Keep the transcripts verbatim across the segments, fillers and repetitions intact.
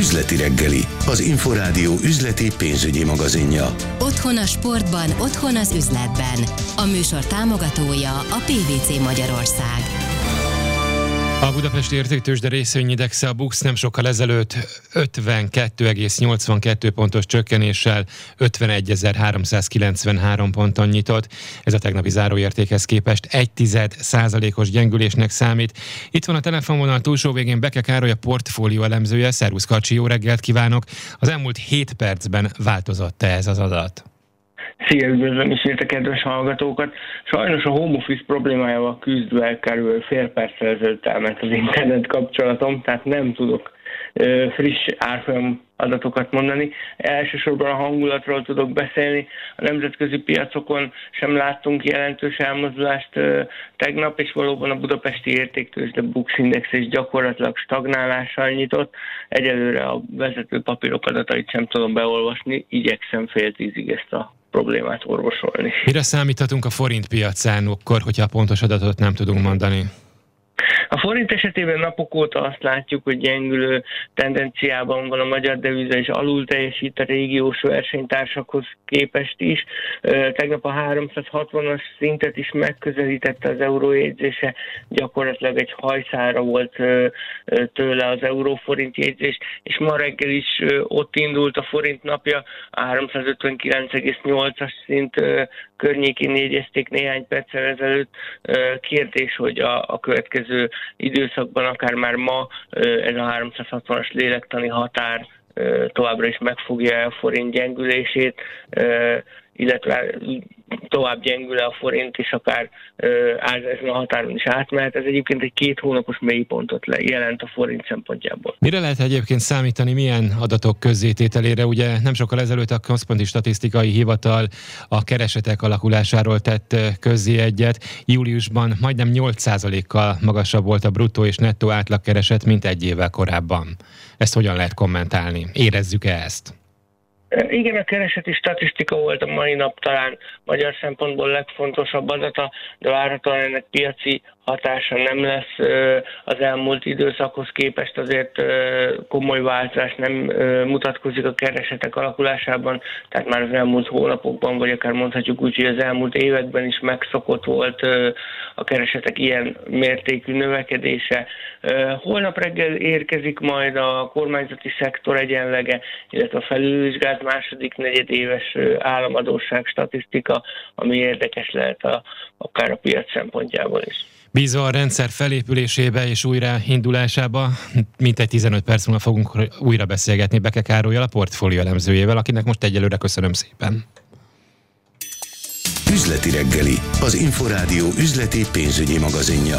Üzleti reggeli, az Inforádió üzleti pénzügyi magazinja. Otthon a sportban, otthon az üzletben. A műsor támogatója a pé vé cé Magyarország. A Budapesti Értéktőzsde részvényindexe a BUX nem sokkal ezelőtt ötvenkettő egész nyolcvankettő pontos csökkenéssel ötvenegy-ezer-háromszázkilencvenhárom ponton nyitott. Ez a tegnapi záróértékhez képest egy tized százalékos gyengülésnek számít. Itt van a telefonvonal túlsó végén Beke Károly, a portfólió elemzője. Szervusz Kacsi, jó reggelt kívánok! Az elmúlt hét percben változott-e ez az adat? Szia, üdvözlöm ismét a kedves hallgatókat. Sajnos a home office problémájával küzdve körülbelül fél perccel ezelőtt elment az internet kapcsolatom, tehát nem tudok ö, friss árfolyam adatokat mondani. Elsősorban a hangulatról tudok beszélni. A nemzetközi piacokon sem láttunk jelentős elmozdulást ö, tegnap, és valóban a budapesti értéktőzsde BUX index is gyakorlatilag stagnálással nyitott. Egyelőre a vezető papírok adatait sem tudom beolvasni, igyekszem fél tízig ezt a problémát orvosolni. Mire számíthatunk a forint piacán akkor, hogyha a pontos adatot nem tudunk mondani? A forint esetében napok óta azt látjuk, hogy gyengülő tendenciában van a magyar deviza, és alul teljesít a régiós versenytársakhoz képest is. Tegnap a háromszázhatvanas szintet is megközelítette az eurójegyzése, gyakorlatilag egy hajszára volt tőle az euróforint jegyzés, és ma reggel is ott indult a forint napja, a háromszázötvenkilenc egész nyolcas szint környékén jegyezték néhány perccel ezelőtt. Kérdés, hogy a, a következő időszakban, akár már ma ez a háromszázhatvanas lélektani határ továbbra is megfogja a forint gyengülését, illetve tovább gyengül a forint, és akár ezen a határon is átmehet. Ez egyébként egy két hónapos mélypontot jelent a forint szempontjából. Mire lehet egyébként számítani, milyen adatok közzétételére? Ugye nem sokkal ezelőtt a Központi Statisztikai Hivatal a keresetek alakulásáról tett közzé egyet. Júliusban majdnem nyolc százalékkal magasabb volt a bruttó és nettó átlagkereset, mint egy évvel korábban. Ezt hogyan lehet kommentálni? Érezzük-e ezt? Igen, a kereseti statisztika volt a mai nap talán magyar szempontból legfontosabb adata, de várhatóan ennek piaci hatása nem lesz. Az elmúlt időszakhoz képest azért komoly változás nem mutatkozik a keresetek alakulásában, tehát már az elmúlt hónapokban, vagy akár mondhatjuk úgy, hogy az elmúlt években is megszokott volt a keresetek ilyen mértékű növekedése. Holnap reggel érkezik majd a kormányzati szektor egyenlege, illetve a felülvizsgált második negyedéves államadósság statisztika, ami érdekes lehet a, akár a piac szempontjából is. Bízva a rendszer felépülésébe és újraindulásába, mintegy tizenöt perc múlva fogunk újra beszélgetni Beke Károllyal, a portfólió elemzőjével, akinek most egyelőre köszönöm szépen. Üzleti reggeli, az Inforádió üzleti pénzügyi magazinja.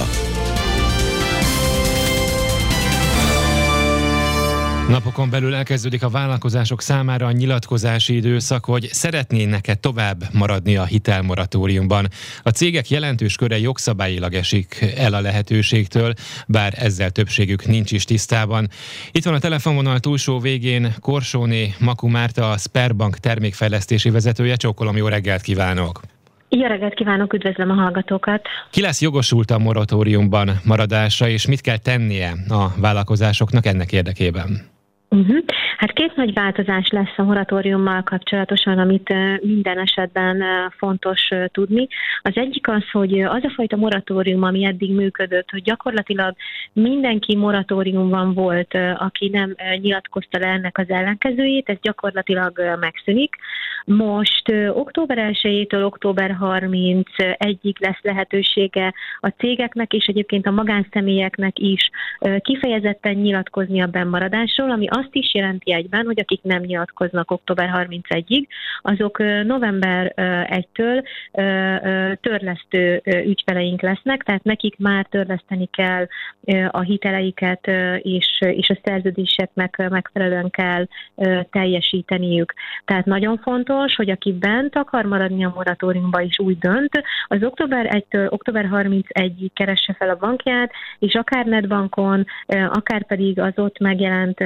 Napokon belül elkezdődik a vállalkozások számára a nyilatkozási időszak, hogy szeretnének-e tovább maradni a hitelmoratóriumban. A cégek jelentős köre jogszabályilag esik el a lehetőségtől, bár ezzel többségük nincs is tisztában. Itt van a telefonvonal túlsó végén Korsóné Makú Márta, a Sberbank termékfejlesztési vezetője. Csókolom, jó reggelt kívánok! Jó reggelt kívánok, üdvözlöm a hallgatókat! Ki lesz jogosult a moratóriumban maradásra, és mit kell tennie a vállalkozásoknak ennek érdekében? Uh-huh. Hát két nagy változás lesz a moratóriummal kapcsolatosan, amit uh, minden esetben uh, fontos uh, tudni. Az egyik az, hogy az a fajta moratórium, ami eddig működött, hogy gyakorlatilag mindenki moratóriumban volt, uh, aki nem uh, nyilatkozta le ennek az ellenkezőjét, ez gyakorlatilag uh, megszűnik. Most uh, október elsejétől október harmincegyig lesz lehetősége a cégeknek és egyébként a magánszemélyeknek is uh, kifejezetten nyilatkozni a bennmaradásról, ami azt is jelenti egyben, hogy akik nem nyilatkoznak október harmincegyig, azok november elsejétől törlesztő ügyfeleink lesznek, tehát nekik már törleszteni kell a hiteleiket, és, és a szerződéseknek megfelelően kell teljesíteniük. Tehát nagyon fontos, hogy aki bent akar maradni a moratóriumba is úgy dönt, az október elsejétől október harmincegyig keresse fel a bankját, és akár netbankon, akár pedig az ott megjelent honlap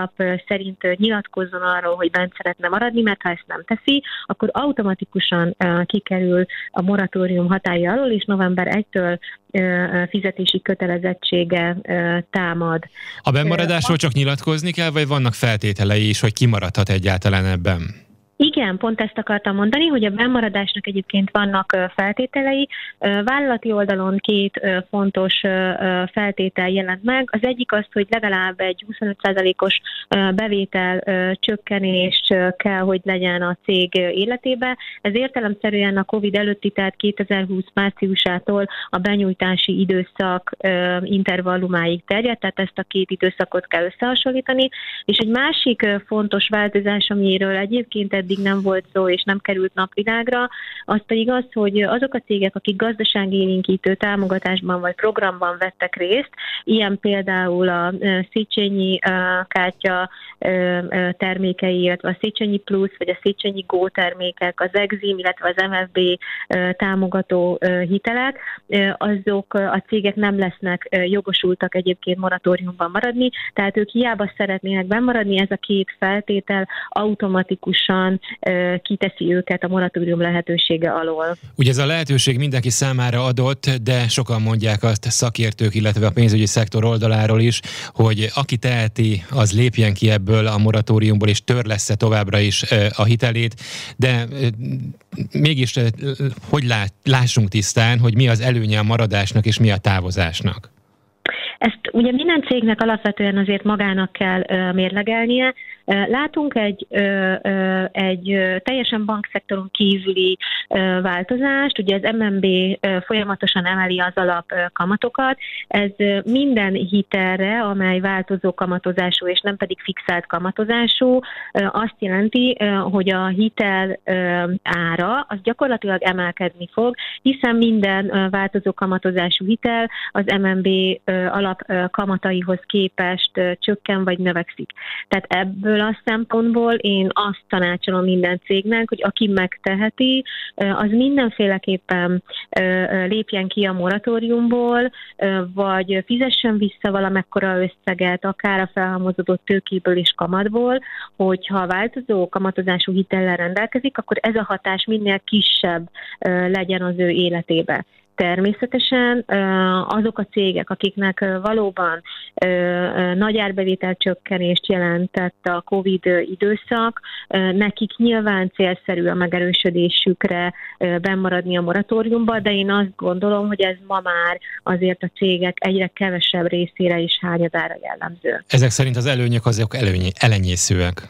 alap szerint nyilatkozzon arról, hogy bent szeretne maradni, mert ha ezt nem teszi, akkor automatikusan kikerül a moratórium hatálya alól, és november elsejétől fizetési kötelezettsége támad. A bennmaradásról csak nyilatkozni kell, vagy vannak feltételei is, hogy kimaradhat egyáltalán ebben? Igen, pont ezt akartam mondani, hogy a bennmaradásnak egyébként vannak feltételei. Vállalati oldalon két fontos feltétel jelent meg. Az egyik az, hogy legalább egy huszonöt százalékos bevétel csökkenés kell, hogy legyen a cég életébe. Ez értelemszerűen a Covid előtti, tehát kétezer-húsz márciusától a benyújtási időszak intervallumáig terjed, tehát ezt a két időszakot kell összehasonlítani. És egy másik fontos változás, amiről egyébként eddig nem volt szó, és nem került napvilágra, az pedig az, hogy azok a cégek, akik gazdaságélénkítő támogatásban vagy programban vettek részt, ilyen például a Széchenyi kártya termékei, illetve a Széchenyi Plus, vagy a Széchenyi Go termékek, az Exim, illetve az em ef bé támogató hitelek, azok a cégek nem lesznek jogosultak egyébként moratóriumban maradni, tehát ők hiába szeretnének bennmaradni, ez a két feltétel automatikusan kiteszi őket a moratórium lehetősége alól. Ugye ez a lehetőség mindenki számára adott, de sokan mondják azt szakértők, illetve a pénzügyi szektor oldaláról is, hogy aki teheti, az lépjen ki ebből a moratóriumból, és törlessze továbbra is a hitelét, de mégis hogy lát, lássunk tisztán, hogy mi az előnye a maradásnak, és mi a távozásnak? Ezt ugye minden cégnek alapvetően azért magának kell ö, mérlegelnie. Látunk egy, ö, ö, egy teljesen bankszektoron kívüli ö, változást, ugye az em en bé ö, folyamatosan emeli az alap ö, kamatokat. Ez ö, minden hitelre, amely változó kamatozású és nem pedig fixált kamatozású, ö, azt jelenti, ö, hogy a hitel ö, ára az gyakorlatilag emelkedni fog, hiszen minden ö, változó kamatozású hitel az em en bé ö, alap kamataihoz képest csökken vagy növekszik. Tehát ebből a szempontból én azt tanácsolom minden cégnek, hogy aki megteheti, az mindenféleképpen lépjen ki a moratóriumból, vagy fizessen vissza valamekkora összeget, akár a felhalmozódott tőkéből és kamatból, hogyha változó kamatozású hitellel rendelkezik, akkor ez a hatás minél kisebb legyen az ő életébe. Természetesen azok a cégek, akiknek valóban nagy árbevétel csökkenést jelentett a Covid időszak, nekik nyilván célszerű a megerősödésükre bennmaradni a moratóriumban, de én azt gondolom, hogy ez ma már azért a cégek egyre kevesebb részére is hányadára jellemző. Ezek szerint az előnyök azok előny, elenyészőek.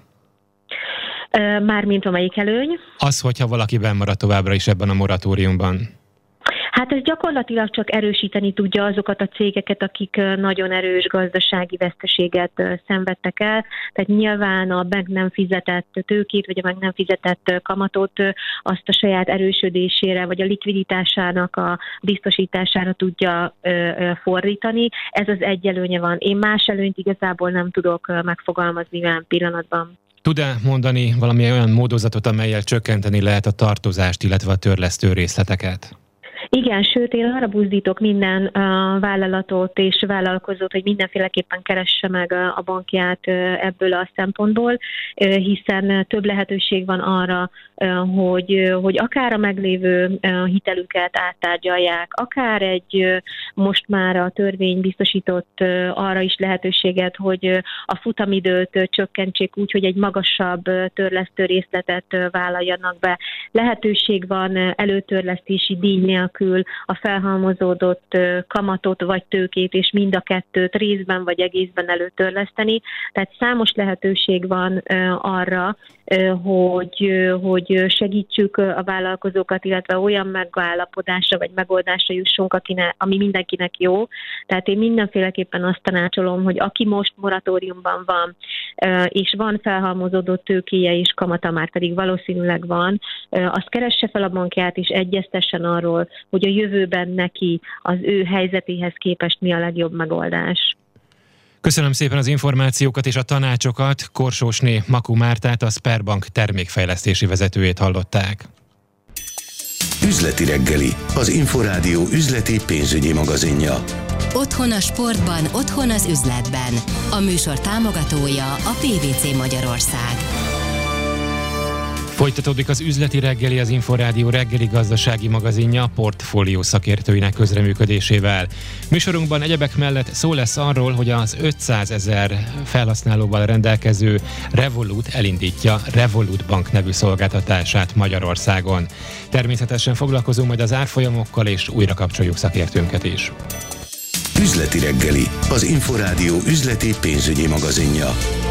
Mármint amelyik előny? Az, hogyha valaki bennmarad továbbra is ebben a moratóriumban. Hát ez gyakorlatilag csak erősíteni tudja azokat a cégeket, akik nagyon erős gazdasági veszteséget szenvedtek el. Tehát nyilván a meg nem fizetett tőkét, vagy a meg nem fizetett kamatot azt a saját erősödésére, vagy a likviditásának a biztosítására tudja fordítani. Ez az egy előnye van. Én más előnyt igazából nem tudok megfogalmazni olyan pillanatban. Tud-e mondani valami olyan módozatot, amellyel csökkenteni lehet a tartozást, illetve a törlesztő részleteket? Igen, sőt, én arra buzdítok minden uh, vállalatot és vállalkozót, hogy mindenféleképpen keresse meg a bankját uh, ebből a szempontból, uh, hiszen uh, több lehetőség van arra, uh, hogy, uh, hogy akár a meglévő uh, hitelüket áttárgyalják, akár egy uh, most már a törvény biztosított uh, arra is lehetőséget, hogy uh, a futamidőt uh, csökkentsék úgy, hogy egy magasabb uh, törlesztő részletet uh, vállaljanak be. Lehetőség van uh, előtörlesztési díj nélkül a felhalmozódott kamatot vagy tőkét, és mind a kettőt részben vagy egészben előtörleszteni. Tehát számos lehetőség van arra, hogy, hogy segítsük a vállalkozókat, illetve olyan megállapodásra vagy megoldásra jussunk, akinek, ami mindenkinek jó. Tehát én mindenféleképpen azt tanácsolom, hogy aki most moratóriumban van, és van felhalmozódott tőkéje és kamata, már pedig valószínűleg van, azt keresse fel a bankját, és egyeztessen arról, hogy a jövőben neki az ő helyzetéhez képest mi a legjobb megoldás. Köszönöm szépen az információkat és a tanácsokat. Korsósné Makó Mártát, a Sberbank termékfejlesztési vezetőjét hallották. Üzleti reggeli, az Inforádió üzleti pénzügyi magazinja. Otthon a sportban, otthon az üzletben. A műsor támogatója a pé vé cé Magyarország. Folytatódik az üzleti reggeli, az Inforádió reggeli gazdasági magazinja portfólió szakértőinek közreműködésével. Műsorunkban egyebek mellett szó lesz arról, hogy az ötszázezer felhasználóval rendelkező Revolut elindítja Revolut Bank nevű szolgáltatását Magyarországon. Természetesen foglalkozunk majd az árfolyamokkal, és újra kapcsoljuk szakértőnket is. Üzleti reggeli, az Inforádió üzleti pénzügyi magazinja.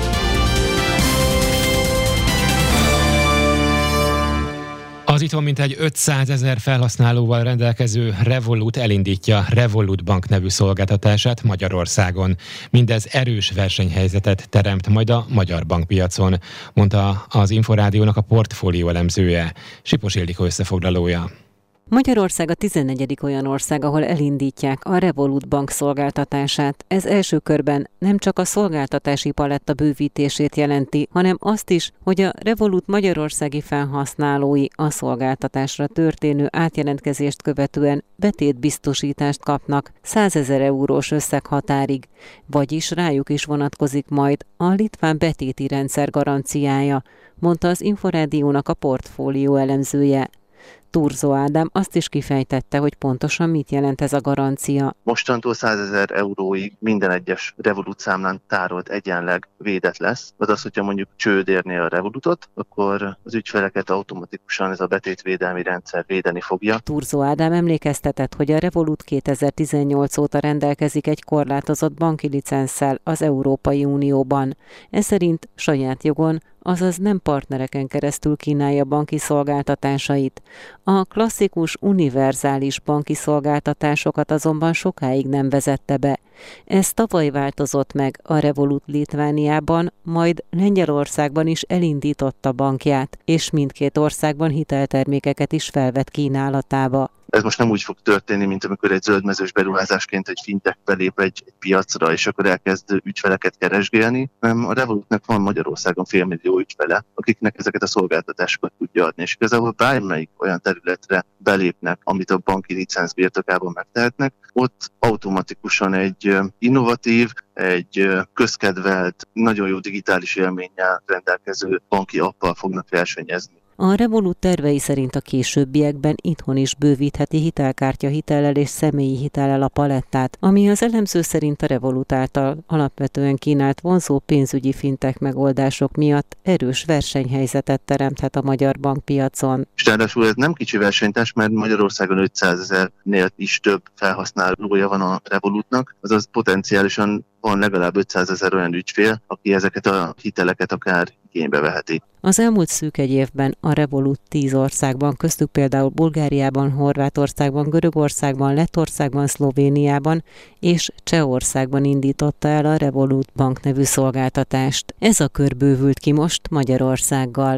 Az itthon mintegy ötszázezer felhasználóval rendelkező Revolut elindítja Revolut Bank nevű szolgáltatását Magyarországon. Mindez erős versenyhelyzetet teremt majd a magyar bankpiacon, mondta az Inforádiónak a portfólió elemzője, Sipos Ildikó összefoglalója. Magyarország a tizennegyedik olyan ország, ahol elindítják a Revolut Bank szolgáltatását. Ez első körben nem csak a szolgáltatási paletta bővítését jelenti, hanem azt is, hogy a Revolut magyarországi felhasználói a szolgáltatásra történő átjelentkezést követően betétbiztosítást kapnak százezer eurós összeghatárig, vagyis rájuk is vonatkozik majd a litván betéti rendszer garanciája, mondta az Inforádiónak a portfólió elemzője. Turzó Ádám azt is kifejtette, hogy pontosan mit jelent ez a garancia. Mostantól százezer euróig minden egyes Revolut számlán tárolt egyenleg védett lesz. Az az, hogyha mondjuk csőd érné a Revolutot, akkor az ügyfeleket automatikusan ez a betétvédelmi rendszer védeni fogja. Turzó Ádám emlékeztetett, hogy a Revolut kétezer-tizennyolc óta rendelkezik egy korlátozott banki licensssel az Európai Unióban. Ez szerint saját jogon, azaz nem partnereken keresztül kínálja banki szolgáltatásait. A klasszikus univerzális banki szolgáltatásokat azonban sokáig nem vezette be. Ez tavaly változott meg a Revolut Litvániában, majd Lengyelországban is elindította bankját, és mindkét országban hiteltermékeket is felvett kínálatába. Ez most nem úgy fog történni, mint amikor egy zöldmezős beruházásként egy fintech belép egy, egy piacra, és akkor elkezd ügyfeleket keresgélni, hanem a Revolutnak van Magyarországon félmillió ügyfele, akiknek ezeket a szolgáltatásokat tudja adni. És igazából bármelyik olyan területre belépnek, amit a banki licenc birtokában megtehetnek, ott automatikusan egy innovatív, egy közkedvelt, nagyon jó digitális élménnyel rendelkező banki appal fognak versenyezni. A Revolut tervei szerint a későbbiekben itthon is bővítheti hitelkártya hitellel és személyi hitellel a palettát, ami az elemző szerint a Revolut által alapvetően kínált vonzó pénzügyi fintech megoldások miatt erős versenyhelyzetet teremthet a magyar bankpiacon. És ráadásul ez nem kicsi versenytárs, mert Magyarországon ötszázezernél is több felhasználója van a Revolutnak, azaz potenciálisan van legalább ötszázezer olyan ügyfél, aki ezeket a hiteleket akár igénybe veheti. Az elmúlt szűk egy évben a Revolut tíz országban, köztük például Bulgáriában, Horvátországban, Görögországban, Lettországban, Szlovéniában és Csehországban indította el a Revolut Bank nevű szolgáltatást. Ez a kör bővült ki most Magyarországgal.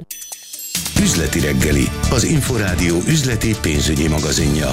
Üzleti reggeli, az Inforádió üzleti pénzügyi magazinja.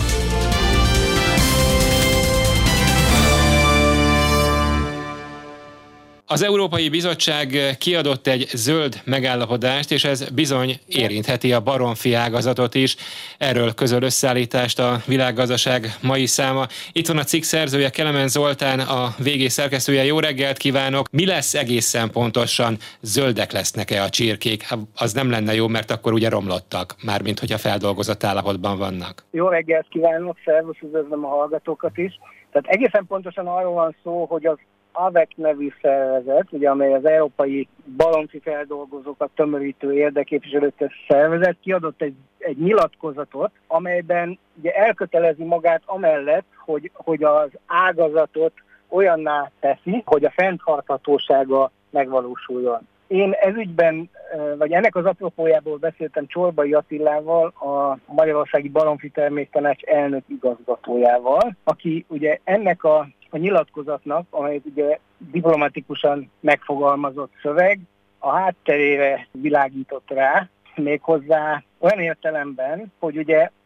Az Európai Bizottság kiadott egy zöld megállapodást, és ez bizony érintheti a baromfi ágazatot is. Erről közöl összeállítást a Világgazdaság mai száma. Itt van a cikk szerzője, Kelemen Zoltán, a vé gé szerkesztője. Jó reggelt kívánok! Mi lesz egészen pontosan? Zöldek lesznek-e a csirkék? Az nem lenne jó, mert akkor ugye romlottak, mármint hogyha feldolgozott állapotban vannak. Jó reggelt kívánok! Szervusz, üdvözlöm a hallgatókat is! Tehát egészen pontosan arról van szó, hogy az á vé e cé nevű szervezet, ugye, amely az európai baromfi feldolgozókat tömörítő érdekképviselők szervezet, kiadott egy, egy nyilatkozatot, amelyben ugye elkötelezi magát amellett, hogy, hogy az ágazatot olyanná teszi, hogy a fenntarthatósága megvalósuljon. Én ezügyben, vagy ennek az apropójából beszéltem Csorbai Attilával, a Magyarországi Baromfi Terméktanács elnök igazgatójával, aki ugye ennek a, a nyilatkozatnak, amelyet ugye diplomatikusan megfogalmazott szöveg, a hátterére világított rá, méghozzá olyan értelemben, hogy ugye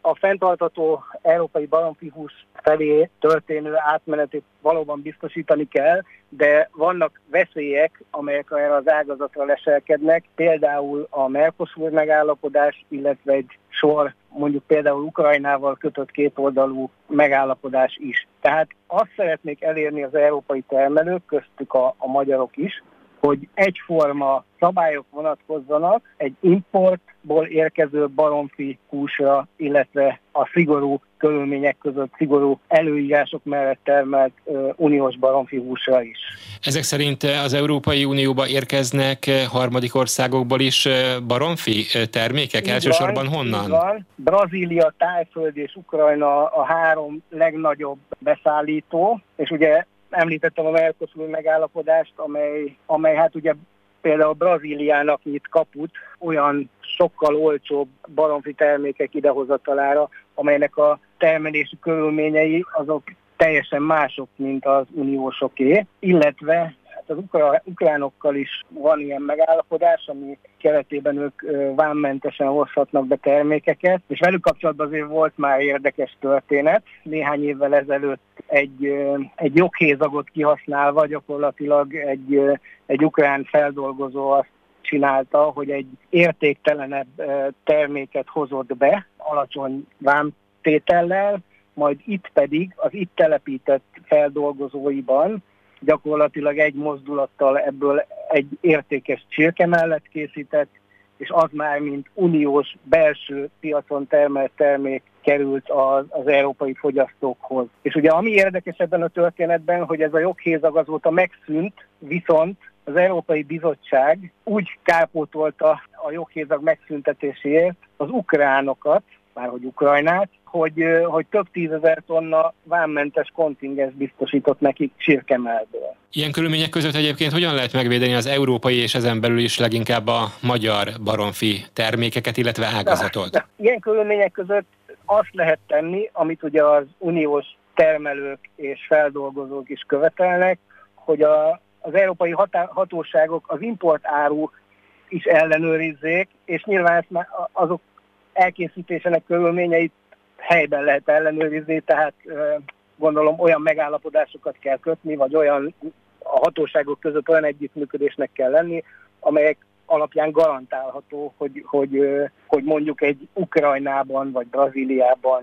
a fenntartható európai baromfihús felé történő átmenetét valóban biztosítani kell, de vannak veszélyek, amelyek erre az ágazatra leselkednek, például a Mercosur megállapodás, illetve egy sor mondjuk például Ukrajnával kötött kétoldalú megállapodás is. Tehát azt szeretnék elérni az európai termelők, köztük a, a magyarok is, hogy egyforma szabályok vonatkozzanak egy importból érkező baromfi húsra, illetve a szigorú körülmények között, szigorú előírások mellett termelt uh, uniós baromfi húsra is. Ezek szerint az Európai Unióba érkeznek harmadik országokból is baromfi termékek? Így elsősorban van, honnan? Van. Brazília, Tájföld és Ukrajna a három legnagyobb beszállító, és ugye említettem a Mercosur megállapodást, amely, amely hát ugye például Brazíliának nyit kaput olyan sokkal olcsóbb baromfi termékek idehozatalára, amelynek a termelési körülményei azok teljesen mások, mint az uniósoké, illetve az ukránokkal is van ilyen megállapodás, ami keretében ők vámmentesen hozhatnak be termékeket, és velük kapcsolatban azért volt már érdekes történet. Néhány évvel ezelőtt egy, egy joghézagot kihasználva gyakorlatilag egy, egy ukrán feldolgozó azt csinálta, hogy egy értéktelenebb terméket hozott be, alacsony vámtétellel, majd itt pedig az itt telepített feldolgozóiban gyakorlatilag egy mozdulattal ebből egy értékes csirke mellett készített, és az már mint uniós belső piacon termelt termék került az, az európai fogyasztókhoz. És ugye ami érdekes ebben a történetben, hogy ez a joghézag azóta megszűnt, viszont az Európai Bizottság úgy kárpótolta a joghézag megszüntetéséért az ukránokat, márhogy Ukrajnát, hogy, hogy több tízezer tonna vámmentes kontingens biztosított nekik csirkemelből. Ilyen körülmények között egyébként hogyan lehet megvédeni az európai és ezen belül is leginkább a magyar baromfi termékeket, illetve ágazatot? De, de ilyen körülmények között azt lehet tenni, amit ugye az uniós termelők és feldolgozók is követelnek, hogy a, az európai hatá- hatóságok az importáru is ellenőrizzék, és nyilván ezt már azok elkészítésének körülményeit helyben lehet ellenőrizni, tehát gondolom olyan megállapodásokat kell kötni, vagy olyan a hatóságok között olyan együttműködésnek kell lenni, amelyek alapján garantálható, hogy, hogy, hogy mondjuk egy Ukrajnában vagy Brazíliában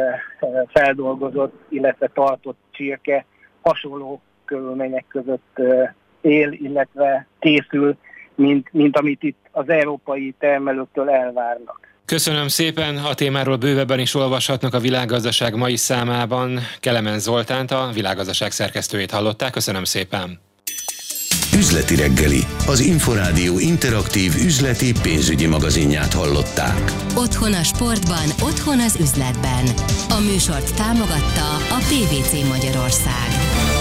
feldolgozott, illetve tartott csirke hasonló körülmények között él, illetve készül, mint, mint amit itt az európai termelőktől elvárnak. Köszönöm szépen, a témáról bővebben is olvashatnak a Világgazdaság mai számában. Kelemen Zoltánt, a Világgazdaság szerkesztőjét hallották. Köszönöm szépen. Üzleti reggeli, az Inforádió interaktív üzleti pénzügyi magazinját hallották. Otthon a sportban, otthon az üzletben. A műsort támogatta a pé vé cé Magyarország.